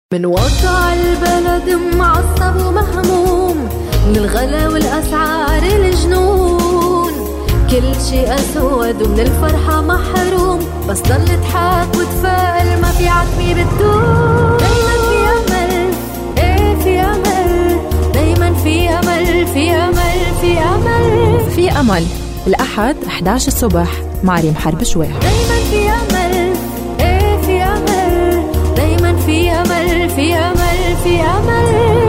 من وضع البلد معصب ومهموم، من الغلا والأسعار الجنون، كل شيء أسود ومن الفرحة محروم، بس ضل تضحك وتفائل، ما في عتمي بتدوم. دايما في أمل، ايه في أمل، دايما في أمل، في أمل، في أمل، في أمل. الأحد 11 الصبح مع ريم حرب شوي. دايما في أمل، ايه في أمل، دايما في أمل، في أمل، في أمل.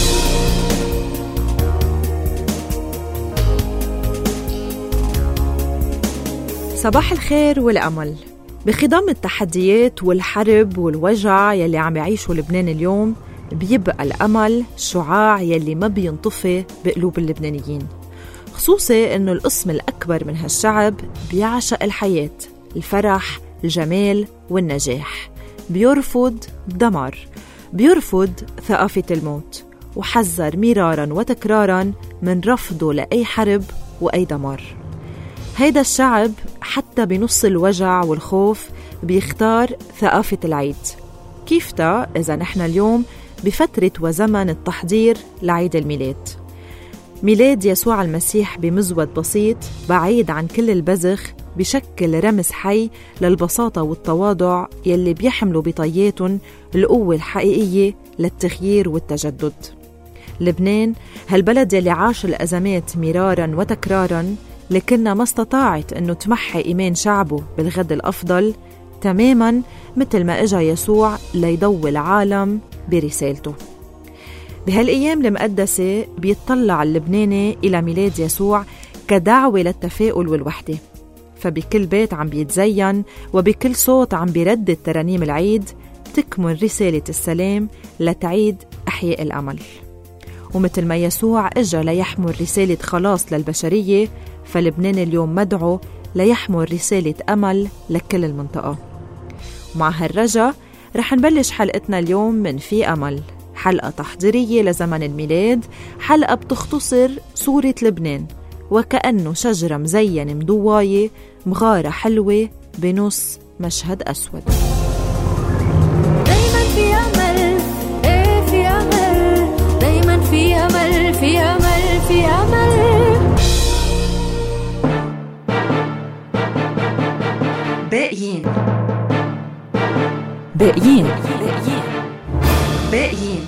صباح الخير والأمل. بخضم التحديات والحرب والوجع يلي عم يعيشوا لبنان اليوم، بيبقى الأمل شعاع يلي ما بينطفي بقلوب اللبنانيين، خصوصي إنه القسم الأكبر من هالشعب بيعشق الحياة، الفرح، الجمال والنجاح، بيرفض الدمار، بيرفض ثقافة الموت، وحذر مرارا وتكرارا من رفضه لأي حرب وأي دمار. هيدا الشعب حتى بنص الوجع والخوف بيختار ثقافة العيد. كيف تا إذا نحن اليوم بفترة وزمن التحضير لعيد الميلاد، ميلاد يسوع المسيح بمزود بسيط بعيد عن كل البذخ، بشكل رمز حي للبساطة والتواضع يلي بيحملوا بطياتهم القوة الحقيقية للتغيير والتجدد. لبنان هالبلد يلي عاش الأزمات مرارا وتكرارا، لكنها ما استطاعت أنه تمحي إيمان شعبه بالغد الأفضل، تماماً مثل ما إجا يسوع ليضوي العالم برسالته. بهالأيام المقدسة بيطلع اللبناني إلى ميلاد يسوع كدعوة للتفاؤل والوحدة، فبكل بيت عم بيتزين وبكل صوت عم بيردد ترانيم العيد تكمن رسالة السلام لتعيد إحياء الأمل. ومثل ما يسوع إجا ليحمل رسالة خلاص للبشرية، فلبنان اليوم مدعو ليحمل رسالة أمل لكل المنطقة. ومع هالرجا رح نبلش حلقتنا اليوم من في أمل، حلقة تحضيرية لزمن الميلاد، حلقة بتختصر صورة لبنان وكأنه شجرة مزينة مضواية مغارة حلوة بنص مشهد أسود. دايما في أمل، ايه في أمل، دايما في أمل، في أمل، في أمل. باقيين باقيين باقيين باقيين.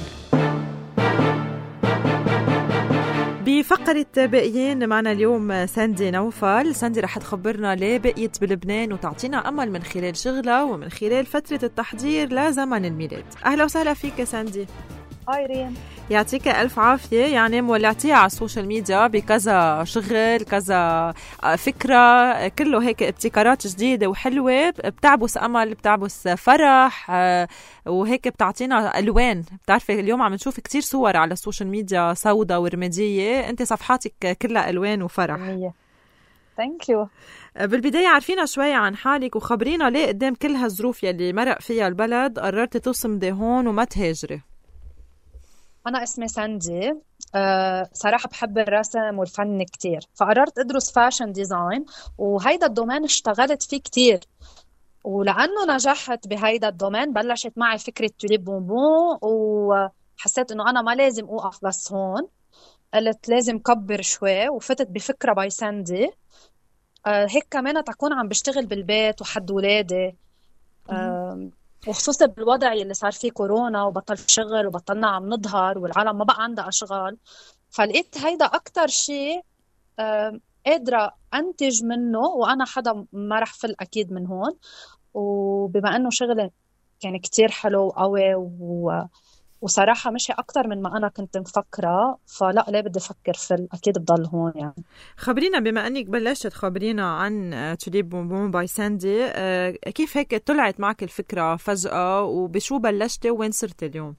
بفقرة باقيين معنا اليوم ساندي نوفل. ساندي رح تخبرنا ليه بقيت بلبنان وتعطينا أمل من خلال شغلها ومن خلال فترة التحضير لزمن الميلاد. أهلا وسهلا فيك ساندي. هاي ريم، يعطيك ألف عافية. يعني مولعتيها على السوشيال ميديا بكذا شغل، كذا فكرة، كله هيك ابتكارات جديدة وحلوة، بتعبس أمل، بتعبس فرح، وهيك بتعطينا ألوان. بتعرفي اليوم عم نشوف كتير صور على السوشيال ميديا سودة ورمادية، أنت صفحاتك كلها ألوان وفرح. ثانك يو. بالبداية عارفينا شوي عن حالك وخبرينا ليه قدام كل هالظروف يلي مرق فيها البلد قررتي تصمدي هون وما تهاجري. أنا اسمي ساندي. صراحة بحب الرسم والفن كتير، فقررت أدرس فاشن ديزاين، وهيدا الدومين اشتغلت فيه كتير. ولأنه نجحت بهيدا الدومين بلشت معي فكرة توليب بونبون، وحسيت إنه أنا ما لازم أوقف بس هون، قلت لازم كبر شوي، وفتت بفكرة باي ساندي. هيك كمان تكون عم بشتغل بالبيت وحد ولادي، وخصوصا بالوضع اللي صار فيه كورونا وبطل شغل وبطلنا عم نظهر والعالم ما بقى عندها أشغال، فلقيت هيدا أكتر شيء قادرة أنتج منه، وأنا حدا ما رح فل أكيد من هون. وبما أنه شغل كان كتير حلو وقوي وصراحة مشي أكتر من ما أنا كنت مفكرة، فلا ليه بدي أفكر فل، أكيد بضل هون. يعني خبرينا، بما أنك بلشت تخبرينا عن توليب بونبون باي ساندي، كيف هيك طلعت معك الفكرة فجأة، وبشو بلشتي وين صرتي اليوم؟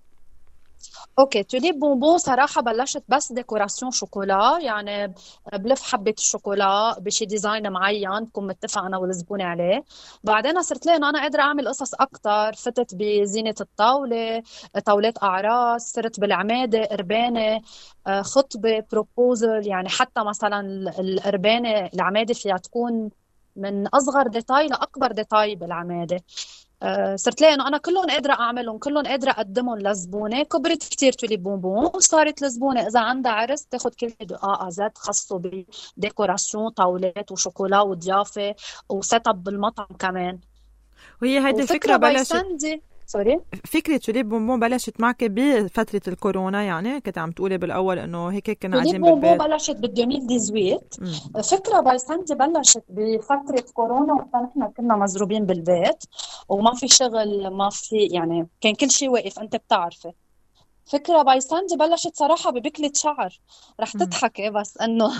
اوكي، توليب بونبون صراحة بلشت بس ديكوراسيون شوكولا، يعني بلف حبة الشوكولا بشي ديزاين معين بكون متفق أنا والزبونة عليه. بعدين صرت لي إنه أنا قادرة أعمل قصص أكتر، فتت بزينة الطاولة، طاولات أعراس، صرت بالعمادة، إربانة، خطبة، بروبوزل. يعني حتى مثلا الإربانة العمادة فيها تكون من أصغر ديتاي لأكبر ديتاي بالعمادة. صرت لاقي انه انا كلهم قادره اعملهم، كلهم قادره اقدمهم للزبونه. كبرت كتير توليب بونبون، وصارت الزبونه اذا عندها عرس تاخذ كل دقائق خاصه بديكوراسيون، طاولات وشوكولا وضيافه وسيت اب بالمطعم كمان. وهي هيدي الفكره بلشت سوري، فكرة توليب بونبون بلشت معك بفترة الكورونا؟ يعني كنت عم تقولي بالأول إنه هيك كنا قاعدين بالبيت. توليب بونبون بلشت بال2018. فكرة باي ساندي بلشت بفترة كورونا، وقت نحن كنا مزروبين بالبيت وما في شغل، ما في يعني كان كل شيء واقف، أنت بتعرفي. فكرة باي ساندي بلشت صراحة ببكلة شعر. رح تضحكي بس إنه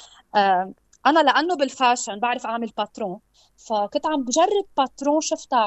أنا لأنه بالفاشن بعرف أعمل باترون، فكنت عم بجرب باترون شفتها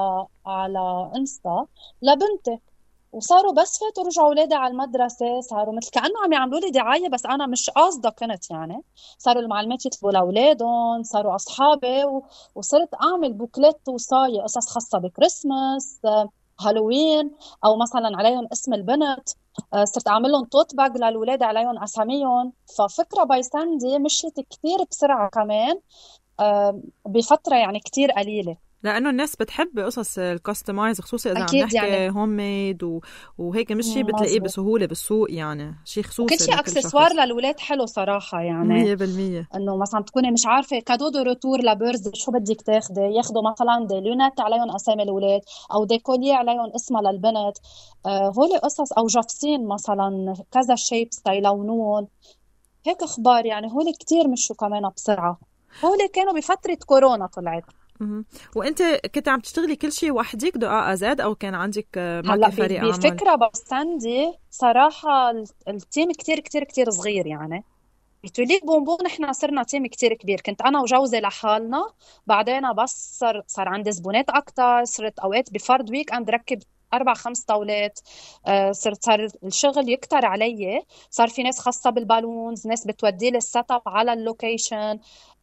على انستا لبنتي، وصاروا بس فاتوا رجعوا ولادي على المدرسة، صاروا مثل كأنه عم يعملوا لي دعاية، بس أنا مش قاصدة كنت يعني. صاروا المعلمات يطلبوا لأولادهم، صاروا أصحابي، وصرت أعمل بوكليت وصاية قصص خاصة بكريسماس، هالوين، أو مثلا عليهم اسم البنت. صرت أعمل لهم توت باج للولاد عليهم أساميهم. ففكرة باي ساندي مشيت كتير بسرعة كمان بفترة يعني كتير قليلة، لأنه الناس بتحب قصص الكاستمايز، خصوصي إذا عم نحكي يعني هوم ميد وهيك، مش شيء بتلاقيه بسهولة بالسوق، يعني شيء خصوصي. كل شيء أكسسوار للولاد حلو صراحة يعني 100%. إنه مثلا تكوني مش عارفة كادو دو روتور لبرز شو بدك تاخدي، ياخدوا مثلا دي لونات عليهم أسامي الولاد، أو دي كوليه عليهم اسمها للبنت. هولي قصص، أو جافسين مثلا كذا شيبس يلونون هيك أخبار يعني. هولي كتير مشوا كمان بسرعة. هولي كانوا بفترة كورونا طلعت. وانت كنت عم تشتغلي كل شيء وحدك دقاء زاد، او كان عندك معك فريق عمل؟ بفكرة باستندي صراحة التيم كتير كتير كتير صغير يعني. بتوليب بونبون نحن صرنا تيم كتير كبير، كنت أنا وجوزي لحالنا، بعدين بس صار عندي زبونات أكتر، صرت أوقات بفرد ويك أند ركب 4-5 طاولات. صار الشغل يكتر علي، صار في ناس خاصة بالبالونز، ناس بتودي لي السيت اب على اللوكيشن،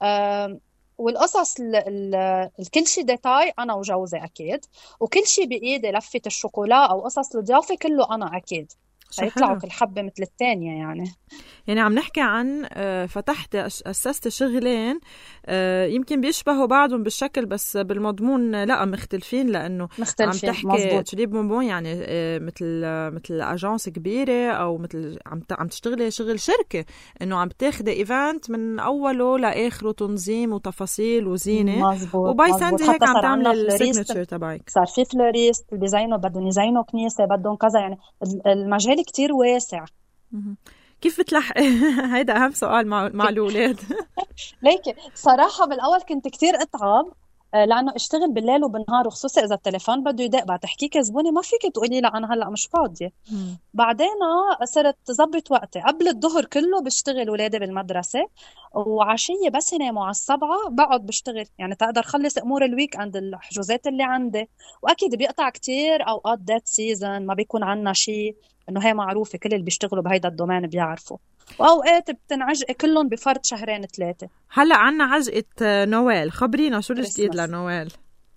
والقصص كل شيء ديتاي أنا وجوزي أكيد، وكل شيء بإيدي، لفة الشوكولا أو قصص الضيافة كله أنا أكيد. هيطلعوا كل حبة مثل الثانية يعني عم نحكي عن فتحت أسست شغلين يمكن بيشبهوا بعضهم بالشكل، بس بالمضمون لا مختلفين، لأنه عم تحكي توليب بونبون يعني مثل أجانس كبيرة، أو مثل عم تشتغلي شغل شركة، إنه عم تاخدي إيفنت من أوله لآخره، تنظيم وتفاصيل وزينة. وباي ساندي هيك عم تعمل السيجنتشر تبعك. صار في فلوريست بيزينوا، بدهم يزينوا كنيسة، بدهم كذا، يعني المجال كتير واسع. كيف بتلحق؟ هيدا أهم سؤال مع الأولاد. ليكي صراحة بالأول كنت كتير أتعب، لأنه اشتغل بالليل وبالنهار، وخصوصي إذا التليفون بده يدق بعد تحكيك زبونة ما فيك تقولي لا أنا هلأ مش فاضية. بعدين صرت زبط وقتي، قبل الظهر كله بشتغل ولادي بالمدرسة، وعشية بس يناموا على 7 بقعد بشتغل، يعني تقدر خلص أمور الويك عند الحجوزات اللي عندي. وأكيد بيقطع كتير أوقات ديت سيزن ما بيكون عنا شيء، إنه هي معروفة كل اللي بيشتغلوا بهيدا الدومين بيعرفوا، وأوقات بتنعجق كلهم بفرد 2-3. هلأ عنا عجقة نوال، خبرينا شو الجديد لنوال؟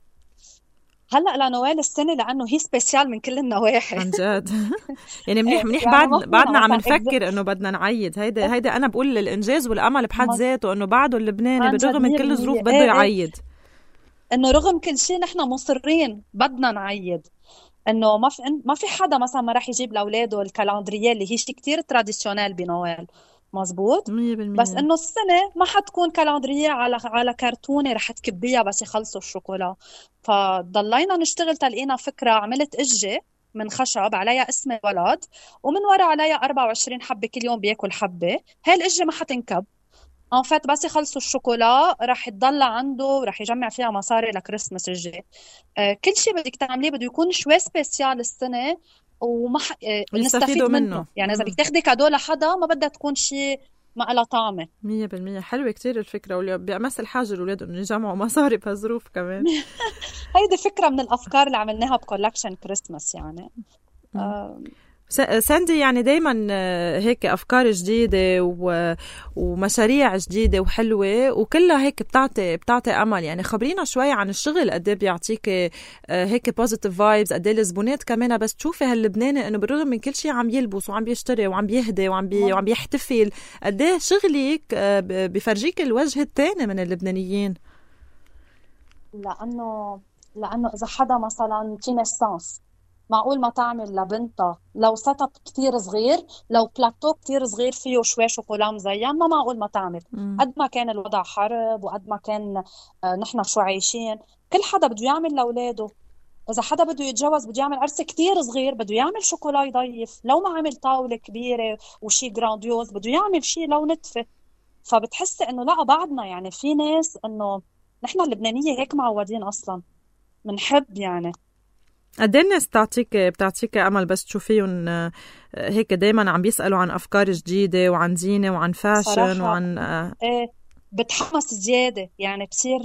هلأ لنوال السنة لأنه هي سبيسيال من كل النواحي عن جد. يعني منيح بعدنا عم نفكر إنه بدنا نعيد. هيدا أنا بقول الإنجاز والأمل بحد ذاته، إنه بعده اللبناني بالرغم من كل الظروف بده يعيد، إنه رغم كل شيء نحن مصرين بدنا نعيد. إنه ما في حدا مثلا ما راح يجيب لأولاده الكالندرية اللي هي شيء كتير تراديشنال بنوال، مزبوط 100%. بس إنه السنة ما حتكون كالندرية على كرتونة رح تكبيها بس يخلصوا الشوكولا. فضلينا نشتغل، تلقينا فكرة، عملت إجة من خشب عليها اسم الولد، ومن وراء عليها 24 حبة كل يوم بياكل حبة. هاي الإجة ما حتنكب، فات بس يخلصوا الشوكولا رح يضل عنده ورح يجمع فيها مصاري لكريسماس الجاي. كل شيء بدك تعمليه بده يكون شوي سبيسيال السنة، وما نستفيد منه. يعني إذا بدك تاخدي كادو لحدا ما بدها تكون شيء ما لها طعمة. 100% حلوة كتير الفكرة، وبأمس الحاجة الأولاد إنه يجمعوا مصاري بهالظروف كمان. هيدي فكرة من الأفكار اللي عملناها بكولكشن كريسماس يعني. ساندي يعني دايما هيك أفكار جديدة ومشاريع جديدة وحلوة، وكلها هيك بتعطي أمل. يعني خبرينا شوي عن الشغل، قد ايه بيعطيك هيك بوزيتيف فايبز، قد ايه الزبونات كمان بس تشوفي هاللبناني إنه بالرغم من كل شيء عم يلبس وعم بيشتري وعم بيهدي وعم بيحتفل، قد ايه شغلك بيفرجيك الوجه الثاني من اللبنانيين. لأنه لأنه إذا حدا مثلا في نسانس، معقول ما تعمل لبنتها لو سيت اب كتير صغير، لو بلاتو كتير صغير فيه شوي شوكولا مزين، ما معقول ما تعمل. قد ما كان الوضع حرب وقد ما كان نحن شو عايشين، كل حدا بده يعمل لأولاده. إذا حدا بده يتجوز بده يعمل عرس كتير صغير، بده يعمل شوكولا يضيف، لو ما عمل طاولة كبيرة وشي جرانديوز بده يعمل شي لو نتفة. فبتحسي إنه لا بعدنا يعني في ناس إنه نحن اللبنانية هيك معودين أصلا منحب يعني. قد ايه الناس بتعطيك امل بس تشوفيهم هيك دايما عم بيسالوا عن افكار جديده وعن زينه وعن فاشن صراحة وعن إيه، بتحمس زيادة يعني،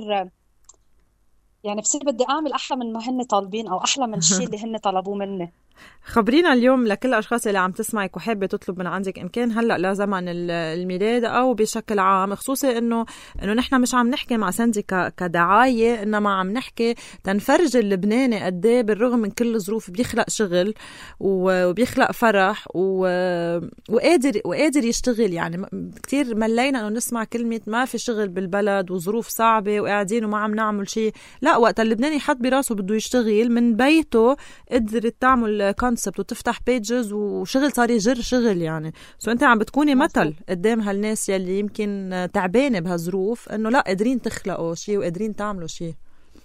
بصير بدي أعمل أحلى من ما هن طالبين أو أحلى من الشيء اللي هن طلبوه مني. خبرينا اليوم لكل الأشخاص اللي عم تسمعك وحابة تطلب من عندك إن كان هلأ لزمن الميلاد أو بشكل عام، خصوصي إنه نحن مش عم نحكي مع ساندي كدعاية، إنما عم نحكي تنفرج اللبناني قد إيه بالرغم من كل الظروف بيخلق شغل وبيخلق فرح وقادر يشتغل. يعني كتير ملينا إنه نسمع كلمة ما في شغل بالبلد وظروف صعبة وقاعدين وما عم نعمل شيء. لا، وقت اللبناني حط براسه بده يشتغل من بيته قدرت تعمل كونسبت وتفتح بيجز وشغل صار يجر شغل. يعني انت عم بتكوني مثل قدام هالناس يلي يمكن تعبانه بهالظروف انه لا قادرين تخلقوا شيء وقادرين تعملوا شيء.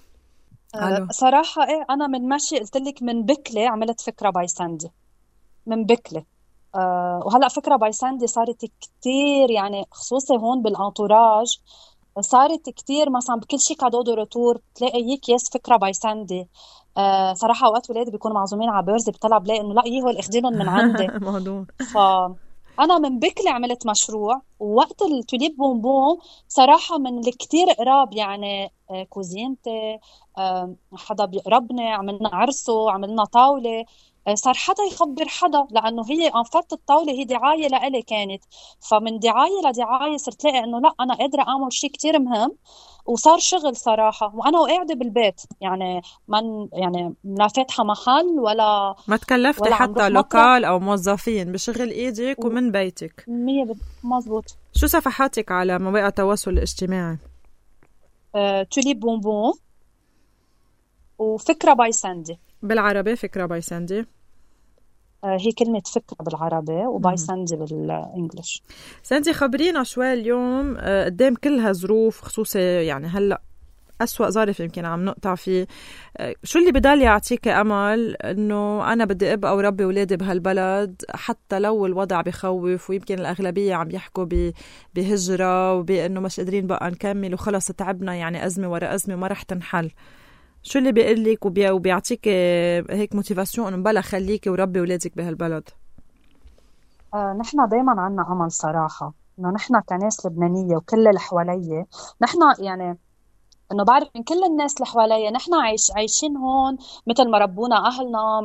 صراحه ايه، انا من ماشي قلت لك من بكله عملت فكره باي ساندي من بكله. وهلا فكره باي ساندي صارت كتير يعني، خصوصي هون بالانتوراج صارت كتير. مثلا بكل شيء كادو دو روتور تلاقي يك يس فكره باي ساندي. صراحه اوقات ولادي بيكونوا معزومين على بيرز بطلع بلاقي انه لا يهول اخذينهم من عندي. فانا من بكلي عملت مشروع. ووقت التوليب بونبون صراحه من الكتير قراب يعني، كوزينتي حدا بيقربني، عملنا عرسه، عملنا طاوله، صار حدا يخبر حدا، لانه هي انفرت الطاوله هي دعايه لإلي كانت. فمن دعايه لدعايه صرت لاقي انه لا انا قادره اعمل شيء كتير مهم، وصار شغل صراحه. وانا وقاعده بالبيت يعني لا فاتحه محل ولا ما تكلفتي حتى لوكال او موظفين، بشغل ايدك ومن بيتك. 100 مزبوط. شو صفحاتك على مواقع التواصل الاجتماعي؟ توليب بونبون وفكره باي ساندي بالعربي. فكره باي ساندي هي كلمة فكرة بالعربي وباي ساندي بالإنجليش. ساندي خبرينا شوي اليوم قدام كل هالظروف، خصوصي يعني هلأ أسوأ ظرف يمكن عم نقطع فيه، شو اللي بدال يعطيك أمل إنه أنا بدي أبقى وربي ولادي بهالبلد حتى لو الوضع بخوف، ويمكن الأغلبية عم يحكوا بهجرة وبأنه مش قادرين بقى نكمل وخلص تعبنا، يعني أزمة ورا أزمة ما رح تنحل. شو اللي بيقلك وبيعطيك هيك موتيفاسيون انه بلا خليكي وربي ولادك بهالبلد؟ نحن دايما عنا امل صراحه، انه نحن كناس لبنانيه وكل اللي حواليا، نحن يعني انه بعرف من كل الناس اللي حواليا نحن عايشين هون مثل ما ربونا اهلنا،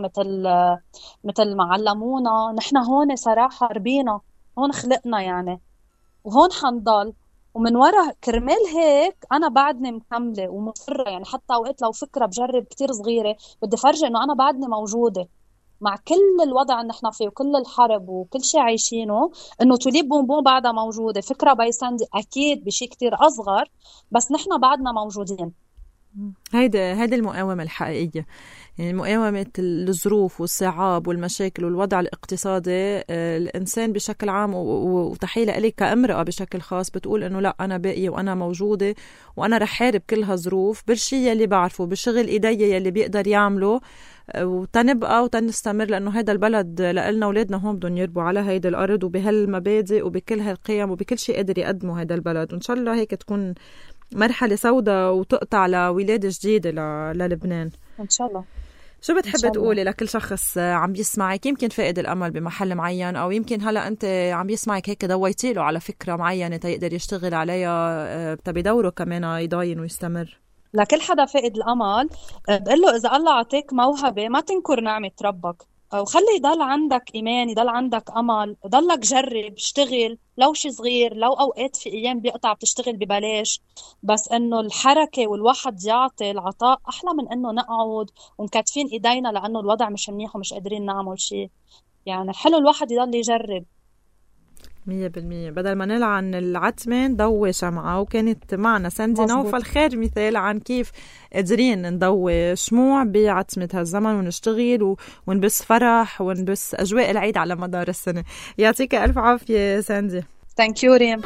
مثل ما علمونا. نحن هون صراحه ربينا هون، خلقنا يعني، وهون حنضل. ومن وراء كرمال هيك أنا بعدني مكملة ومصرة يعني. حتى أوقات لو فكرة بجرب كتير صغيرة بدي فرجي إنه أنا بعدني موجودة مع كل الوضع اللي نحن فيه وكل الحرب وكل شيء عايشينه. إنه توليب بونبون بعدها موجودة، فكرة باي ساندي أكيد بشيء كتير أصغر، بس نحن بعدنا موجودين. هيدا المقاومة الحقيقية، يعني مقاومة الظروف والصعاب والمشاكل والوضع الاقتصادي. الإنسان بشكل عام وتحية لي كامرأة بشكل خاص بتقول إنه لا أنا باقية وأنا موجودة وأنا رح حارب كل هالظروف بالشيء اللي بعرفه، بالشغل إيدي اللي بيقدر يعمله، وتنبقى وتنستمر، لأنه هيدا البلد لقلنا ولادنا هون بدهم يربوا على هيدا الأرض وبهالمبادئ وبكل هالقيم وبكل شيء قادر يقدمه هيدا البلد. وإن شاء الله هيك تكون مرحلة سوداء وتقطع لولادة جديدة للبنان إن شاء الله. شو بتحب تقولي لكل شخص عم يسمعك يمكن فائد الأمل بمحل معين، أو يمكن هلأ أنت عم يسمعك هيك دويتي له على فكرة معينة تيقدر يشتغل عليها بدوره كمان يضاين ويستمر؟ لكل حدا فائد الأمل بقول له إذا الله عطيك موهبة ما تنكر نعمة ربك، وخلي يضل عندك إيمان، يضل عندك أمل، ضلك جرب، اشتغل لو شي صغير، لو أوقات في أيام بيقطع بتشتغل ببلاش، بس إنه الحركة والواحد يعطي العطاء أحلى من إنه نقعد ومكتفين إيدينا لأنه الوضع مش منيح ومش قادرين نعمل شيء. يعني حلو الواحد يضل يجرب. 100%. بدل ما نلعن العتمة نضوي شمعة. وكانت معنا ساندي نوفل خير مثال عن كيف قادرين نضوي شموع بعتمة هالزمن ونشتغل ونبس فرح ونبس أجواء العيد على مدار السنة. يعطيك ألف عافية ساندي. Thank you ريم.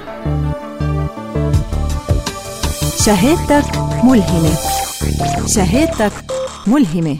شهادتك ملهمة. شهادتك ملهمة.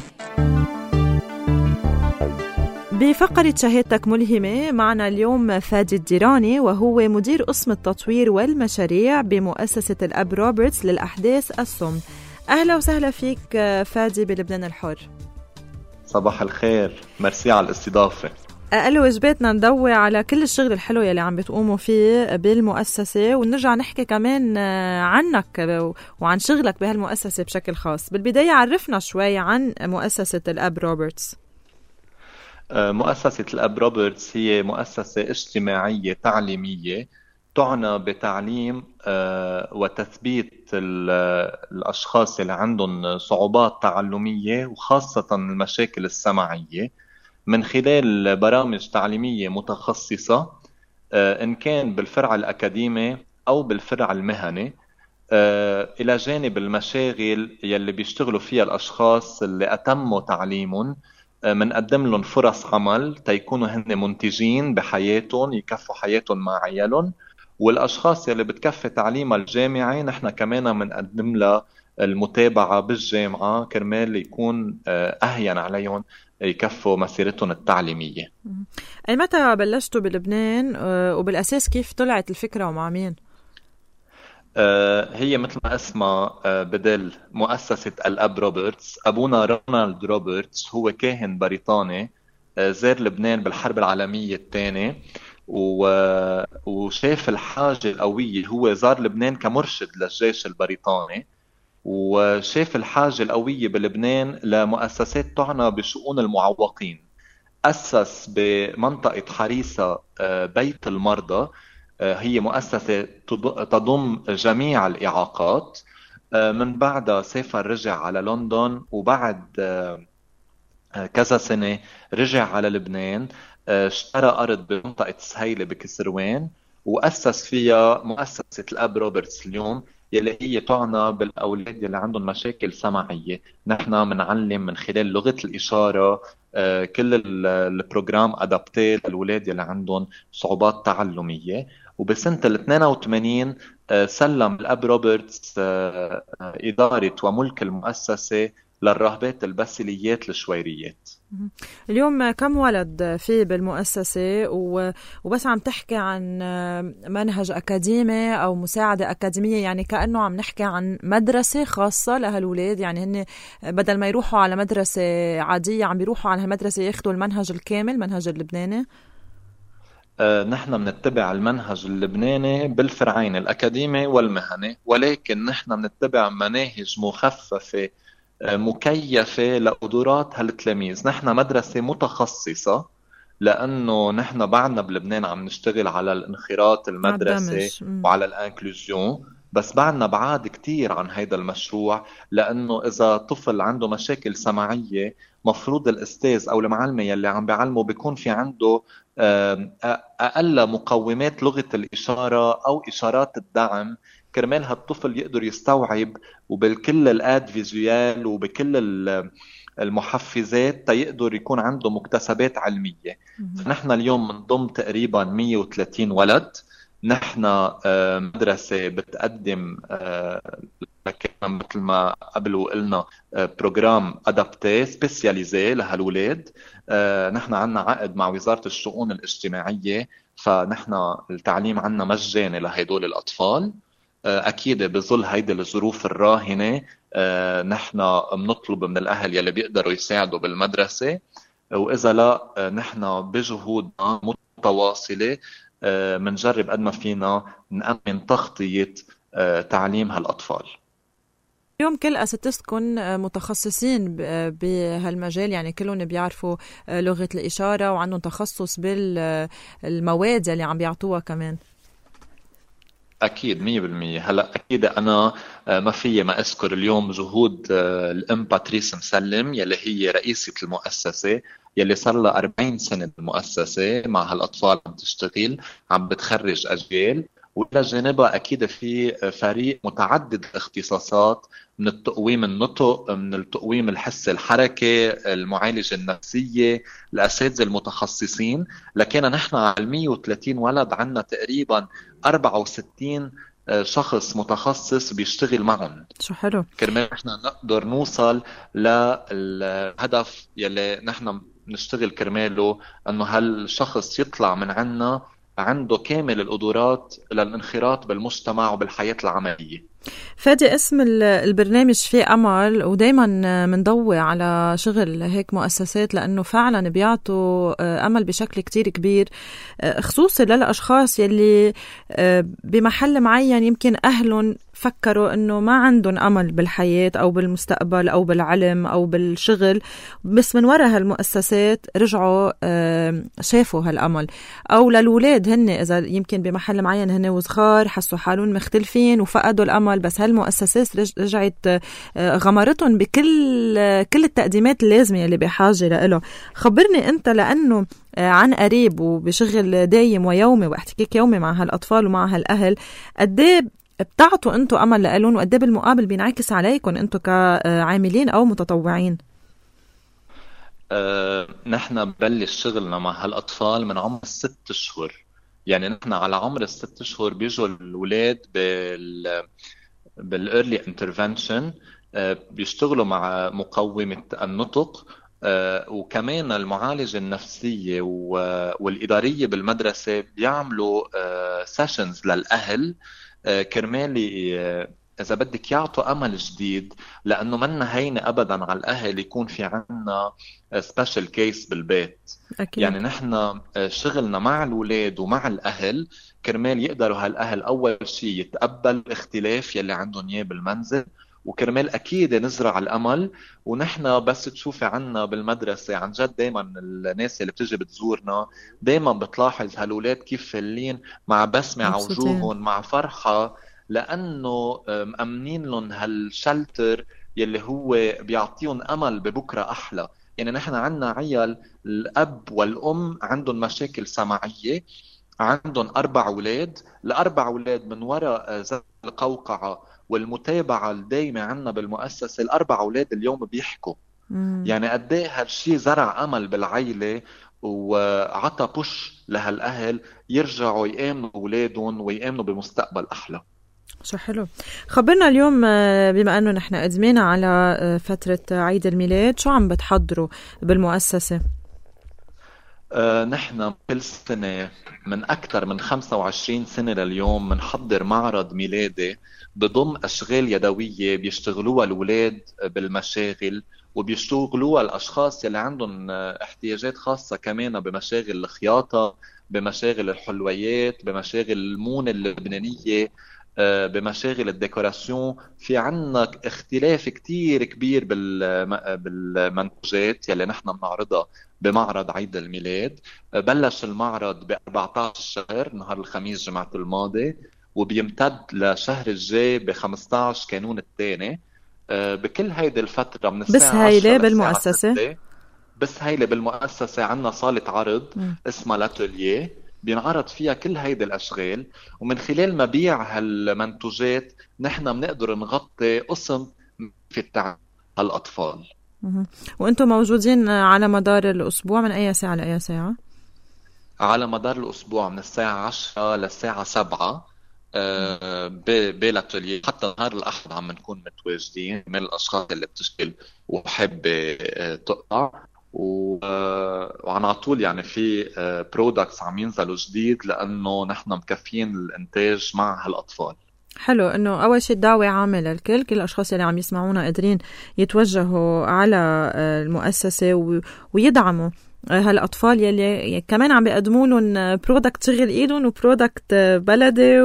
بفقرة شهادتك ملهمة معنا اليوم فادي الديراني، وهو مدير قسم التطوير والمشاريع بمؤسسة الأب روبرتس للأحداث الصم. أهلا وسهلا فيك فادي بلبنان الحر. صباح الخير، مرسي على الاستضافة. أقل واجباتنا نضوي على كل الشغل الحلو يلي عم بتقوموا فيه بالمؤسسة، ونرجع نحكي كمان عنك وعن شغلك بهالمؤسسة بشكل خاص. بالبداية عرفنا شوي عن مؤسسة الأب روبرتس. مؤسسة الأب روبرتس هي مؤسسة اجتماعية تعليمية تعنى بتعليم وتثبيت الأشخاص اللي عندهم صعوبات تعلمية وخاصة المشاكل السمعية من خلال برامج تعليمية متخصصة إن كان بالفرع الأكاديمي أو بالفرع المهني، إلى جانب المشاغل يلي بيشتغلوا فيها الأشخاص اللي أتموا تعليمهم. منقدم لهم فرص عمل تيكونوا هن منتجين بحياتهم، يكفوا حياتهم مع عيالهم. والأشخاص يلي بتكفي تعليمها الجامعي نحن كمان منقدم لها المتابعة بالجامعة كرمال يكون أهين عليهم يكفوا مسيرتهم التعليمية. أي متى بلشتوا بلبنان وبالأساس كيف طلعت الفكرة ومع مين؟ هي مثل ما اسمها بدل مؤسسة الأب روبرتس. أبونا رونالد روبرتس هو كاهن بريطاني زار لبنان بالحرب العالمية الثانية وشاف الحاجة القوية. هو زار لبنان كمرشد للجيش البريطاني وشاف الحاجة القوية بلبنان لمؤسسات تعنى بشؤون المعوقين. أسس بمنطقة حريصة بيت المرضى. هي مؤسسة تضم جميع الإعاقات. من بعدها سافر رجع على لندن، وبعد كذا سنة رجع على لبنان، اشترى أرض بمنطقة سهيلة بكسروان وأسس فيها مؤسسة الأب روبرتس اليوم، يلي هي تعنى بالأولاد يلي عندهم مشاكل سمعية. نحن منعلم من خلال لغة الإشارة كل البروجرام أدابتي للأولاد يلي عندهم صعوبات تعلمية. وبسنة 82 سلم الأب روبرتس إدارة وملك المؤسسة للراهبات الباسيليات الشويريات. اليوم كم ولد في بالمؤسسة؟ وبس عم تحكي عن منهج أكاديمي أو مساعدة أكاديمية، يعني كأنه عم نحكي عن مدرسة خاصة لهالولاد، يعني هن بدل ما يروحوا على مدرسة عادية عم بيروحوا على هالمدرسة ياخدوا المنهج الكامل، منهج اللبناني. نحن بنتبع المنهج اللبناني بالفرعين الأكاديمي والمهني، ولكن نحن بنتبع مناهج مخففة مكيفة لقدرات هالتلاميذ. نحن مدرسة متخصصة لأنه نحن بعدنا بلبنان عم نشتغل على الانخراط المدرسي وعلى الانكلوزيون، بس بعدنا بعاد كتير عن هيدا المشروع. لأنه إذا طفل عنده مشاكل سمعية مفروض الأستاذ أو المعلمة يلي عم بيعلمه بيكون في عنده أقل مقومات لغة الإشارة أو إشارات الدعم كرمال هالطفل يقدر يستوعب، وبالكل الآد فيزيوال وبكل المحفزات تيقدر يكون عنده مكتسبات علمية. فنحن اليوم منضم تقريبا 130 ولد. نحن مدرسة بتقدم مثل ما قبل وقلنا بروجرام أدابتي سبيسياليزي لهالولاد. نحن عنا عقد مع وزارة الشؤون الاجتماعية، فنحن التعليم عنا مجاني لهيدول الأطفال. أكيد بظل هيدي الظروف الراهنة نحن بنطلب من الأهل يلي بيقدروا يساعدوا بالمدرسة، وإذا لا نحن بجهودنا متواصلة منجرب قد ما فينا نأمن تغطية تعليم هالأطفال. اليوم كل أساتذتكم متخصصين بهالمجال، يعني كلهم بيعرفوا لغة الإشارة وعندهم تخصص بالمواد اللي عم بيعطوها كمان. أكيد 100%. هلأ أكيد أنا ما في ما أذكر اليوم جهود الأم باتريس مسلم يلي هي رئيسة المؤسسة، يلي صار لها 40 سنة بالمؤسسة مع هالأطفال عم تشتغل، عم بتخرج أجيال. وإلى جانبها أكيد في فريق متعدد الاختصاصات، من التقويم النطق، من التقويم الحس الحركي، المعالجة النفسية، الأساتذة المتخصصين. لكن نحن على 130 ولد عنا تقريبا 64 شخص متخصص بيشتغل معهم. شو حلو. كرمال نحن نقدر نوصل للهدف يلي نحن نشتغل كرماله، انه هالشخص يطلع من عنا عنده كامل القدرات للانخراط بالمجتمع وبالحياة العملية. فادي، اسم البرنامج فيه أمل، ودايما منضوي على شغل هيك مؤسسات لأنه فعلا بيعطوا أمل بشكل كتير كبير، خصوصي للأشخاص يلي بمحل معين يمكن أهلهم فكروا أنه ما عندهم أمل بالحياة أو بالمستقبل أو بالعلم أو بالشغل، بس من وراء هالمؤسسات رجعوا شافوا هالأمل. أو للولاد هن إذا يمكن بمحل معين هن وصغار حسوا حالهم مختلفين وفقدوا الأمل، بس هالمؤسسات رجعت غمرتهم بكل التقديمات اللازمة اللي بحاجة له. خبرني أنت، لأنه عن قريب وبشغل دايم ويومي واحتكاك يومي مع هالأطفال ومع هالأهل، قديه بتعطوا أنتوا أمل لألون، وقديه بالمقابل بينعكس عليكم أنتوا كعاملين أو متطوعين؟ نحن ببلش شغلنا مع هالأطفال من عمر 6 أشهر. يعني نحن على عمر 6 أشهر بيجوا الولاد بالearly intervention، بيشتغلوا مع مقومة النطق، وكمان المعالجة النفسية والإدارية بالمدرسة بيعملوا سيشنز للأهل كرمالي إذا بدك يعطوا أمل جديد، لأنه منا هينة أبدا على الأهل يكون في عنا سبيشال كيس بالبيت. أكيد. يعني نحن شغلنا مع الولاد ومع الأهل كرمال يقدروا هالأهل أول شيء يتقبل الاختلاف يلي عندهم إياه بالمنزل، وكرمال أكيد نزرع الأمل. ونحن بس تشوفي عنا بالمدرسة عن جد دايما الناس اللي بتجي بتزورنا دايما بتلاحظ هالولاد كيف فلين مع بسمة على وجوههم، مع فرحة، لأنه مأمنين لهم هالشلتر يلي هو بيعطيهم أمل ببكرة أحلى. يعني نحن عنا عيال الأب والأم عندهم مشاكل سمعية، عندهم 4 أولاد، ال4 أولاد من وراء القوقعة والمتابعة الدايمة عنا بالمؤسسة، ال4 أولاد اليوم بيحكوا. يعني قديه هالشي زرع أمل بالعيلة وعطى بوش لهالأهل يرجعوا يآمنوا أولادهم ويآمنوا بمستقبل أحلى. شو حلو. خبرنا اليوم، بما أنه نحن قدمنا على فترة عيد الميلاد، شو عم بتحضروا بالمؤسسة؟ نحن كل سنة من أكثر من 25 سنة لليوم منحضر معرض ميلادي بضم أشغال يدوية بيشتغلوها الولاد بالمشاغل، وبيشتغلوها الأشخاص يلي عندهم احتياجات خاصة كمان بمشاغل الخياطة، بمشاغل الحلويات، بمشاغل المونة اللبنانية، بمشاغل الديكوراسيون. في عنا اختلاف كتير كبير بالمنتوجات يلي نحن بنعرضها بمعرض عيد الميلاد. بلش المعرض ب14 شهر نهار الخميس جمعة الماضي، وبيمتد لشهر الجاي ب15 كانون الثاني. بكل هيدي الفترة من الساعة بس هايلة بالمؤسسة، بس هايلة بالمؤسسة عنا صالة عرض اسمها لاتوليه بينعرض فيها كل هيدي الأشغال، ومن خلال مبيع هالمنتوجات نحن بنقدر نغطي قسم في التعليم هالأطفال. وأنتم موجودين على مدار الأسبوع من أي ساعة لأي ساعة؟ على مدار الأسبوع من الساعة 10 للساعة 7 بالاتوليه. حتى نهار الأحد عم نكون متواجدين من الأشخاص اللي بتشتغل وحابة تقطع، وعلى طول يعني في برودكتس عم ينزلوا جديد لأنه نحن مكفين الإنتاج مع هالأطفال. حلو إنه أول شيء دعوة عامة للكل، كل الأشخاص اللي عم يسمعونا قادرين يتوجهوا على المؤسسة ويدعموا هالأطفال يلي كمان عم بيقدموا لهم برودكت شغل إيدهم وبرودكت بلدي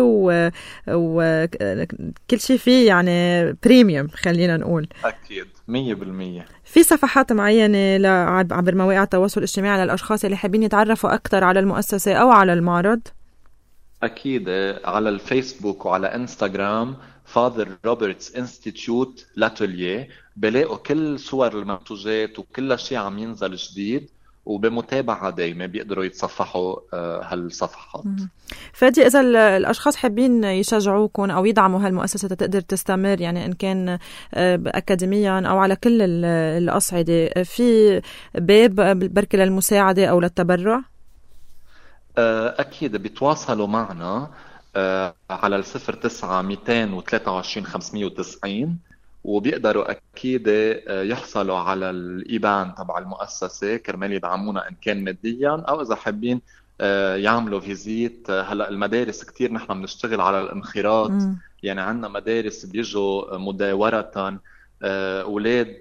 وكل شيء فيه يعني بريميوم خلينا نقول. أكيد 100%. في صفحات معينة عبر مواقع التواصل الاجتماعي للأشخاص اللي حابين يتعرفوا أكتر على المؤسسة أو على المعرض؟ أكيد على الفيسبوك وعلى إنستغرام فاذر روبرتس انستيتيوت لاتوليه بلاقوا كل صور المنتوجات وكل شيء عم ينزل جديد، وبمتابعة دايمة بيقدروا يتصفحوا هالصفحات. فادي، إذا الأشخاص حابين يشجعوكم أو يدعموا هالمؤسسة تقدر تستمر، يعني إن كان أكاديميا أو على كل الأصعدة، في باب بركة للمساعدة أو للتبرع؟ أكيد بيتواصلوا معنا على 09-223-590، وبيقدروا أكيد يحصلوا على الإيبان تبع المؤسسة كرمال يدعمونا إن كان ماديا، أو إذا حابين يعملوا فيزيت. هلأ المدارس كتير نحن بنشتغل على الانخراط، يعني عنا مدارس بيجوا مداورة، أولاد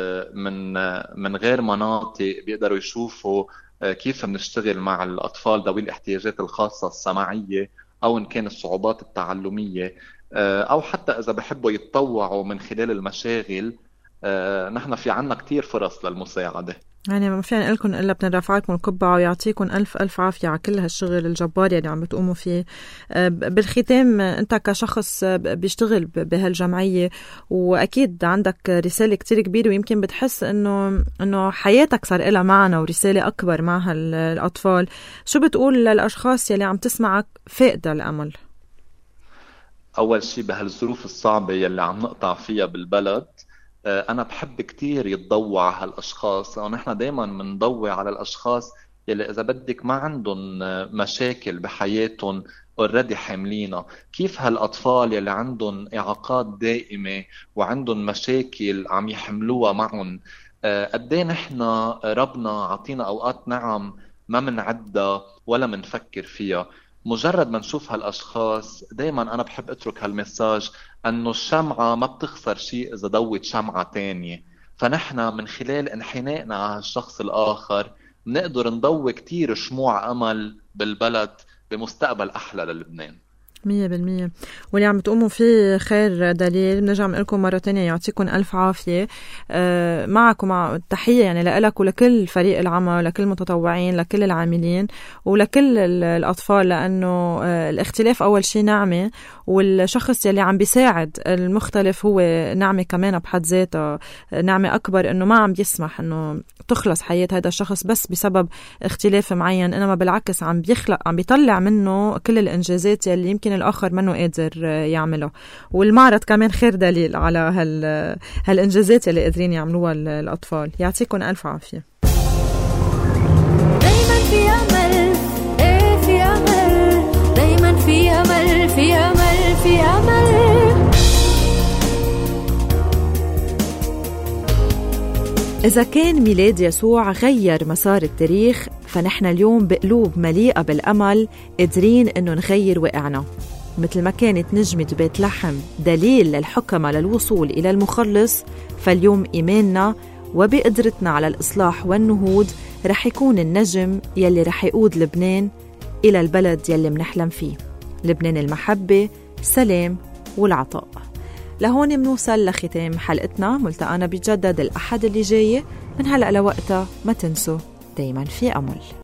من غير مناطق بيقدروا يشوفوا كيف بنشتغل مع الأطفال ذوي الاحتياجات الخاصة السمعية، أو إن كان الصعوبات التعلمية، أو حتى إذا بحبوا يتطوعوا من خلال المشاغل. نحن في عنا كتير فرص للمساعدة. يعني ما فينا نقلكم إلا بنرفع لكم القبعة ويعطيكم ألف عافية على كل هالشغل الجبار اللي عم بتقوموا فيه. بالختام، أنت كشخص بيشتغل بهالجمعية وأكيد عندك رسالة كتير كبيرة، ويمكن بتحس إنه حياتك صار لها معنى ورسالة أكبر مع هالأطفال. شو بتقول للأشخاص يلي عم تسمعك فاقدة الأمل؟ أول شيء بهالظروف الصعبة يلي عم نقطع فيها بالبلد، أنا بحب كتير يتضوى على هالأشخاص، ونحن دايما منضوي على الأشخاص يلي إذا بدك ما عندهم مشاكل بحياتهم already حاملينها. كيف هالأطفال يلي عندهم إعاقات دائمة وعندهم مشاكل عم يحملوها معهم، قديه نحن ربنا عطينا أوقات نعم ما منعدها ولا منفكر فيها. مجرد ما نشوف هالأشخاص دايما أنا بحب أترك هالمساج أنه الشمعة ما بتخسر شيء إذا ضوت شمعة تانية، فنحن من خلال انحنائنا على الشخص الآخر نقدر نضوي كتير شموع أمل بالبلد بمستقبل أحلى للبنان. 100%. واللي عم تقوموا فيه خير دليل. بنرجع نقولكم مرة تانية يعطيكم ألف عافية. معكم مع التحية يعني لك ولكل فريق العمل، لكل المتطوعين، لكل العاملين، ولكل الأطفال، لأنه الاختلاف أول شيء نعمة، والشخص يلي عم بيساعد المختلف هو نعمة كمان بحد ذاتها، نعمة أكبر إنه ما عم بيسمح إنه تخلص حياة هذا الشخص بس بسبب اختلاف معين، إنما بالعكس عم بيطلع منه كل الإنجازات يلي يمكن الآخر منه قادر يعمله. والمعرض كمان خير دليل على هالإنجازات اللي قادرين يعملوها الأطفال. يعطيكم ألف عافية. دايما في أمل، في أمل، دايما في أمل، في أمل، في أمل. إذا كان ميلاد يسوع غير مسار التاريخ، فنحن اليوم بقلوب مليئة بالأمل قادرين إنه نغير واقعنا. مثل ما كانت نجمة بيت لحم دليل للحكمة للوصول إلى المخلص، فاليوم إيماننا وبقدرتنا على الإصلاح والنهوض رح يكون النجم يلي رح يقود لبنان إلى البلد يلي منحلم فيه، لبنان المحبة، سلام والعطاء. لهون منوصل لختام حلقتنا. ملتقانا بيتجدد الأحد اللي جاي. من هلأ لوقتها ما تنسوا دايما في أمل.